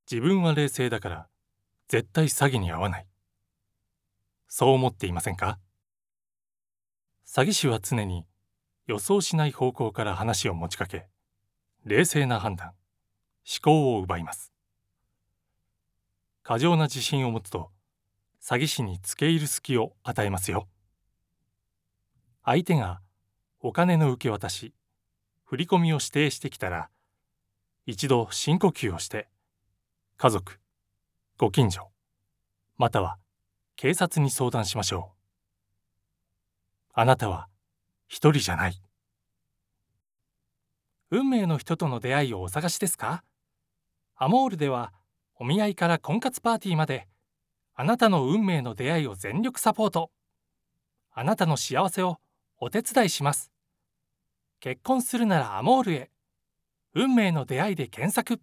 自分は冷静だから絶対詐欺に遭わない。そう思っていませんか？詐欺師は常に予想しない方向から話を持ちかけ、冷静な判断、思考を奪います。過剰な自信を持つと詐欺師に付け入る隙を与えますよ。相手がお金の受け渡し、振り込みを指定してきたら、一度深呼吸をして家族、ご近所、または警察に相談しましょう。あなたは一人じゃない。運命の人との出会いをお探しですか？アモールではお見合いから婚活パーティーまで、あなたの運命の出会いを全力サポート。あなたの幸せをお手伝いします。結婚するならアモールへ。運命の出会いで検索。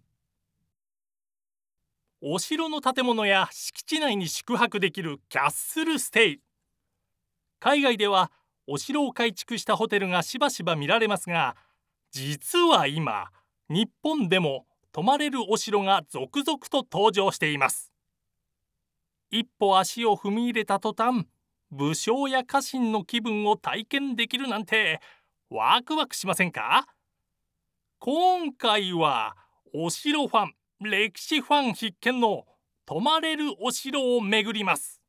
お城の建物や敷地内に宿泊できるキャッスルステイ。海外ではお城を改築したホテルがしばしば見られますが、実は今日本でも泊まれるお城が続々と登場しています。一歩足を踏み入れた途端、武将や家臣の気分を体験できるなんてワクワクしませんか？今回はお城ファン、歴史ファン必見の泊まれるお城を巡ります。